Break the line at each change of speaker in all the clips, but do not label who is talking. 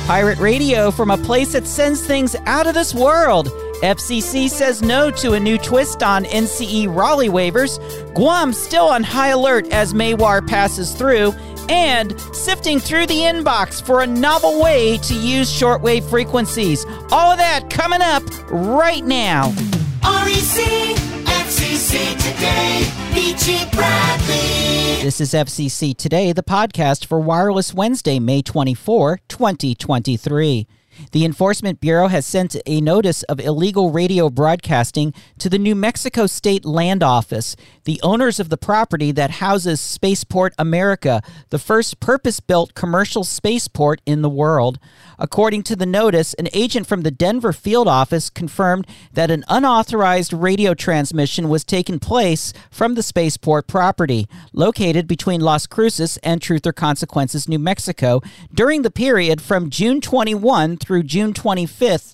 Pirate radio from a place that sends things out of this world. FCC says no to a new twist on NCE Raleigh waivers. Guam still on high alert as Maywar passes through. And sifting through the inbox for a novel way to use shortwave frequencies. All of that coming up right now.
REC, FCC Today, BG Bradley.
This is FCC Today, the podcast for Wireless Wednesday, May 24, 2023. The Enforcement Bureau has sent a notice of illegal radio broadcasting to the New Mexico State Land Office, the owners of the property that houses Spaceport America, the first purpose-built commercial spaceport in the world. According to the notice, an agent from the Denver field office confirmed that an unauthorized radio transmission was taking place from the spaceport property, located between Las Cruces and Truth or Consequences, New Mexico, during the period from June 21 through June 25th,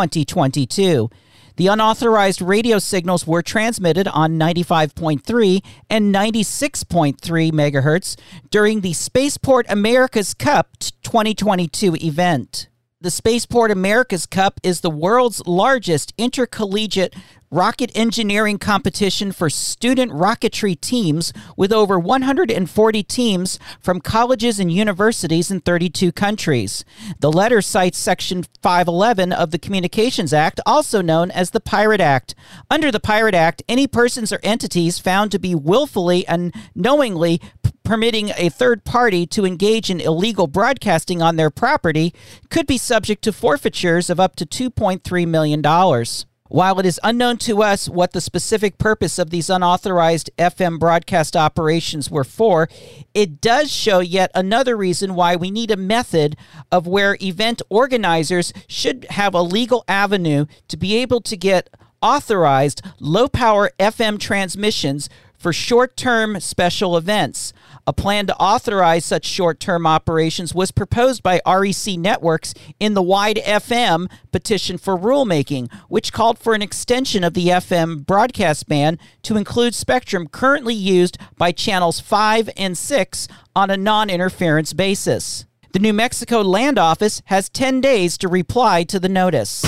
2022. The unauthorized radio signals were transmitted on 95.3 and 96.3 megahertz during the Spaceport America's Cup 2022 event. The Spaceport America's Cup is the world's largest intercollegiate rocket engineering competition for student rocketry teams, with over 140 teams from colleges and universities in 32 countries. The letter cites Section 511 of the Communications Act, also known as the Pirate Act. Under the Pirate Act, any persons or entities found to be willfully and knowingly permitting a third party to engage in illegal broadcasting on their property could be subject to forfeitures of up to $2.3 million. While it is unknown to us what the specific purpose of these unauthorized FM broadcast operations were for, it does show yet another reason why we need a method of where event organizers should have a legal avenue to be able to get authorized low-power FM transmissions for short-term special events. A plan to authorize such short-term operations was proposed by REC Networks in the Wide FM petition for rulemaking, which called for an extension of the FM broadcast ban to include spectrum currently used by channels 5 and 6 on a non-interference basis. The New Mexico Land Office has 10 days to reply to the notice.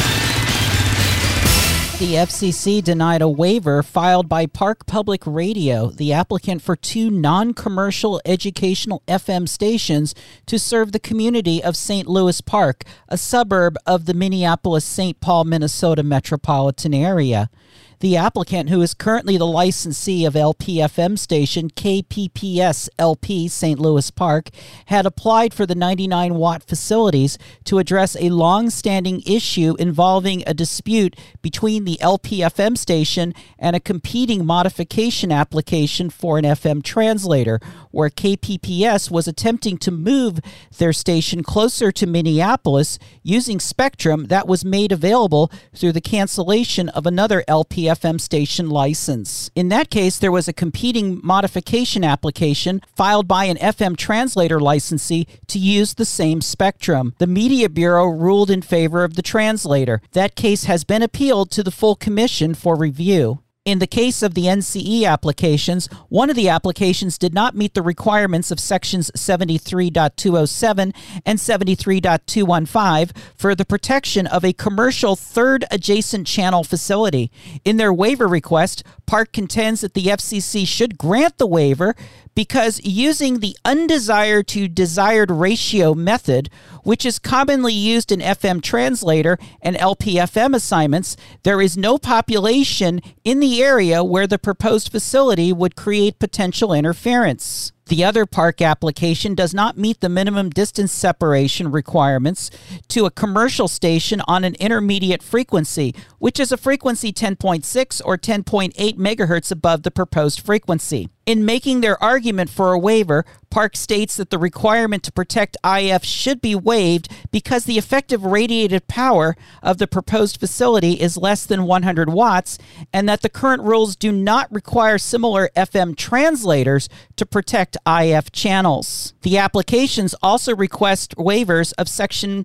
The FCC denied a waiver filed by Park Public Radio, the applicant for two non-commercial educational FM stations to serve the community of St. Louis Park, a suburb of the Minneapolis-St. Paul, Minnesota metropolitan area. The applicant, who is currently the licensee of LPFM station KPPS LP St. Louis Park, had applied for the 99-watt facilities to address a long-standing issue involving a dispute between the LPFM station and a competing modification application for an FM translator, where KPPS was attempting to move their station closer to Minneapolis using spectrum that was made available through the cancellation of another LPFM station license. In that case, there was a competing modification application filed by an FM translator licensee to use the same spectrum. The Media Bureau ruled in favor of the translator. That case has been appealed to the full commission for review. In the case of the NCE applications, one of the applications did not meet the requirements of sections 73.207 and 73.215 for the protection of a commercial third adjacent channel facility. In their waiver request, Park contends that the FCC should grant the waiver because using the undesired to desired ratio method, which is commonly used in FM translator and LPFM assignments, there is no population in the area where the proposed facility would create potential interference. The other Park application does not meet the minimum distance separation requirements to a commercial station on an intermediate frequency, which is a frequency 10.6 or 10.8 megahertz above the proposed frequency. In making their argument for a waiver, Park states that the requirement to protect IF should be waived because the effective radiated power of the proposed facility is less than 100 watts and that the current rules do not require similar FM translators to protect IF channels. The applications also request waivers of Section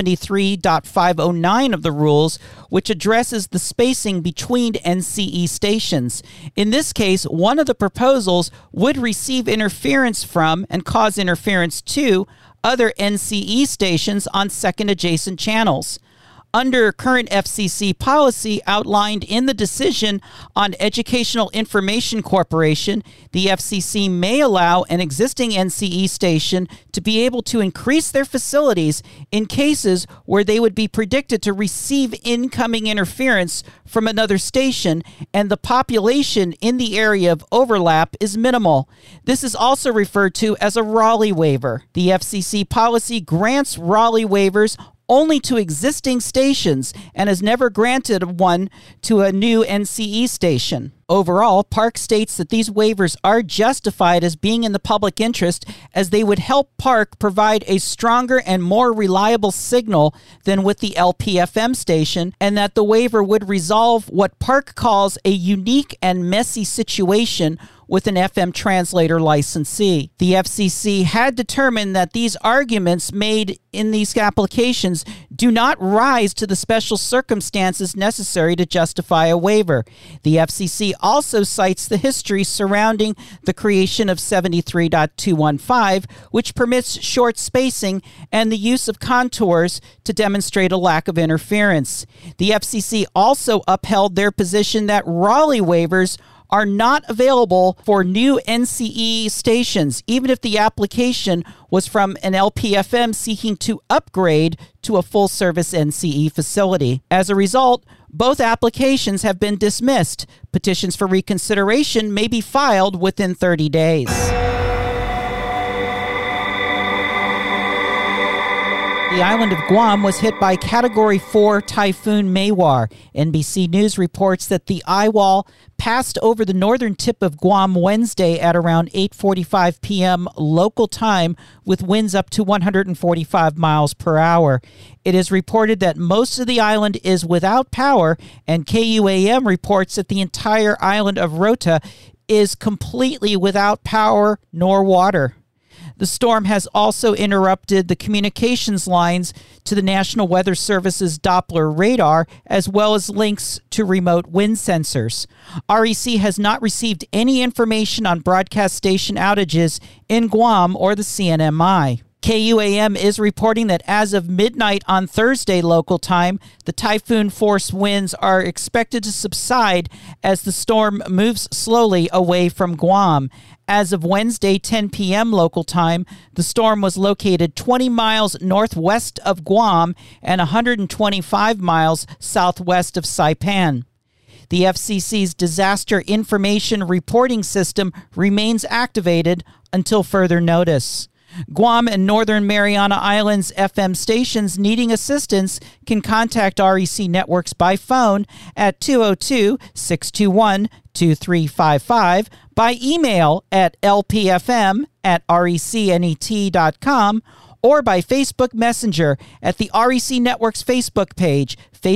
73.509 of the rules, which addresses the spacing between NCE stations. In this case, one of the proposals would receive interference from and cause interference to other NCE stations on second adjacent channels. Under current FCC policy outlined in the decision on Educational Information Corporation, the FCC may allow an existing NCE station to be able to increase their facilities in cases where they would be predicted to receive incoming interference from another station and the population in the area of overlap is minimal. This is also referred to as a Raleigh waiver. The FCC policy grants Raleigh waivers only to existing stations and has never granted one to a new NCE station. Overall, Park states that these waivers are justified as being in the public interest as they would help Park provide a stronger and more reliable signal than with the LPFM station, and that the waiver would resolve what Park calls a unique and messy situation with an FM translator licensee. The FCC had determined that these arguments made in these applications do not rise to the special circumstances necessary to justify a waiver. The FCC also cites the history surrounding the creation of 73.215, which permits short spacing and the use of contours to demonstrate a lack of interference. The FCC also upheld their position that Raleigh waivers are not available for new NCE stations, even if the application was from an LPFM seeking to upgrade to a full-service NCE facility. As a result, both applications have been dismissed. Petitions for reconsideration may be filed within 30 days. The island of Guam was hit by Category 4 Typhoon Mawar. NBC News reports that the eye wall passed over the northern tip of Guam Wednesday at around 8:45 p.m. local time with winds up to 145 miles per hour. It is reported that most of the island is without power, and KUAM reports that the entire island of Rota is completely without power nor water. The storm has also interrupted the communications lines to the National Weather Service's Doppler radar, as well as links to remote wind sensors. REC has not received any information on broadcast station outages in Guam or the CNMI. KUAM is reporting that as of midnight on Thursday local time, the typhoon-force winds are expected to subside as the storm moves slowly away from Guam. As of Wednesday, 10 p.m. local time, the storm was located 20 miles northwest of Guam and 125 miles southwest of Saipan. The FCC's Disaster Information Reporting System remains activated until further notice. Guam and Northern Mariana Islands FM stations needing assistance can contact REC Networks by phone at 202-621-2355, by email at lpfm@recnet.com, or by Facebook Messenger at the REC Network's Facebook page,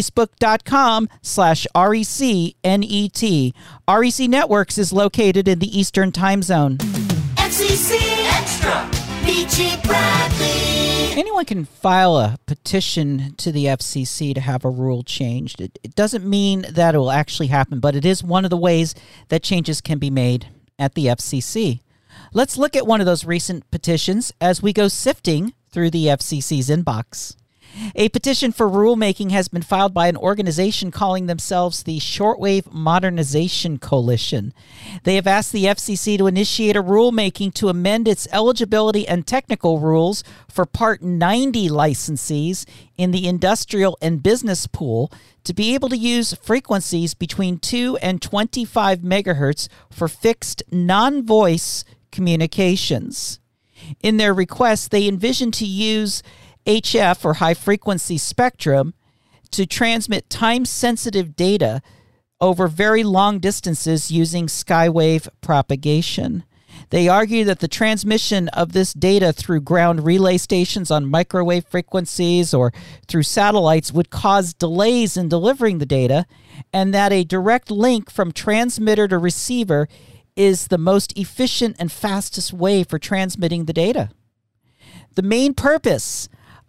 facebook.com/RECNET. REC Networks is located in the Eastern Time Zone.
FCC Extra. BG Bradley.
Anyone can file a petition to the FCC to have a rule changed. It doesn't mean that it will actually happen, but it is one of the ways that changes can be made at the FCC. Let's look at one of those recent petitions as we go sifting through the FCC's inbox. A petition for rulemaking has been filed by an organization calling themselves the Shortwave Modernization Coalition. They have asked the FCC to initiate a rulemaking to amend its eligibility and technical rules for Part 90 licensees in the industrial and business pool to be able to use frequencies between 2 and 25 megahertz for fixed non-voice communications. In their request, they envision to use HF, or high-frequency spectrum, to transmit time-sensitive data over very long distances using skywave propagation. They argue that the transmission of this data through ground relay stations on microwave frequencies or through satellites would cause delays in delivering the data, and that a direct link from transmitter to receiver is the most efficient and fastest way for transmitting the data. The main purpose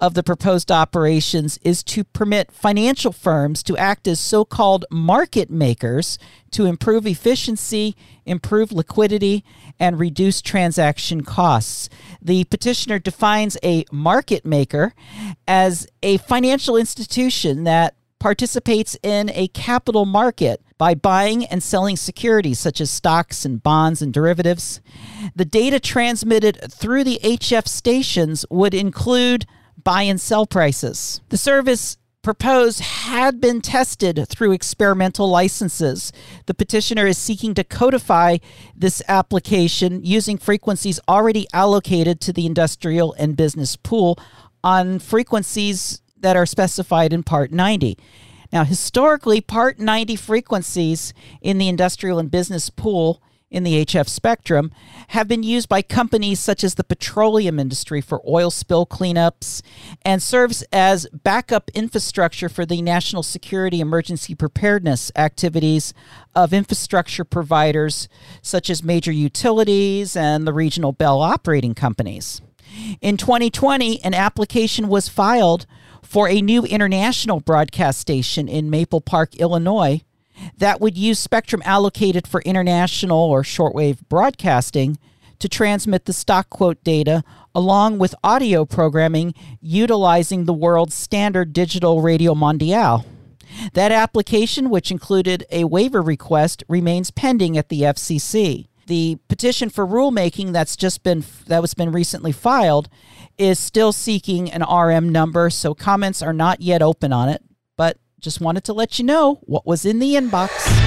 of the proposed operations is to permit financial firms to act as so-called market makers to improve efficiency, improve liquidity, and reduce transaction costs. The petitioner defines a market maker as a financial institution that participates in a capital market by buying and selling securities such as stocks and bonds and derivatives. The data transmitted through the HF stations would include buy and sell prices. The service proposed had been tested through experimental licenses. The petitioner is seeking to codify this application using frequencies already allocated to the industrial and business pool on frequencies that are specified in Part 90. Now, historically, Part 90 frequencies in the industrial and business pool in the HF spectrum have been used by companies such as the petroleum industry for oil spill cleanups and serves as backup infrastructure for the national security emergency preparedness activities of infrastructure providers such as major utilities and the regional Bell operating companies. In 2020, an application was filed for a new international broadcast station in Maple Park, Illinois, that would use spectrum allocated for international or shortwave broadcasting to transmit the stock quote data along with audio programming utilizing the world's standard digital Radio Mondiale. That application, which included a waiver request, remains pending at the FCC. The petition for rulemaking that was recently filed is still seeking an RM number, so comments are not yet open on it, but just wanted to let you know what was in the inbox.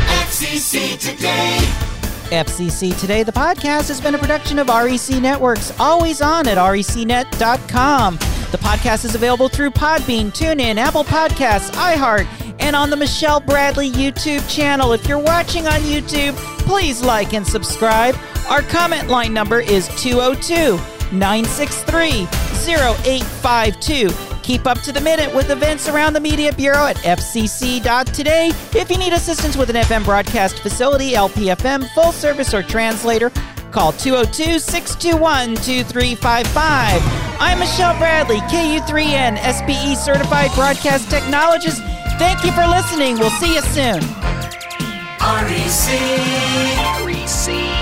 FCC Today.
FCC Today, the podcast, has been a production of REC Networks, always on at recnet.com. The podcast is available through Podbean, TuneIn, Apple Podcasts, iHeart, and on the Michelle Bradley YouTube channel. If you're watching on YouTube, please like and subscribe. Our comment line number is 202-963-0852. Keep up to the minute with events around the Media Bureau at fcc.today. If you need assistance with an FM broadcast facility, LPFM, full service, or translator, call 202-621-2355. I'm Michelle Bradley, KU3N, SBE Certified Broadcast Technologist. Thank you for listening. We'll see you soon.
REC.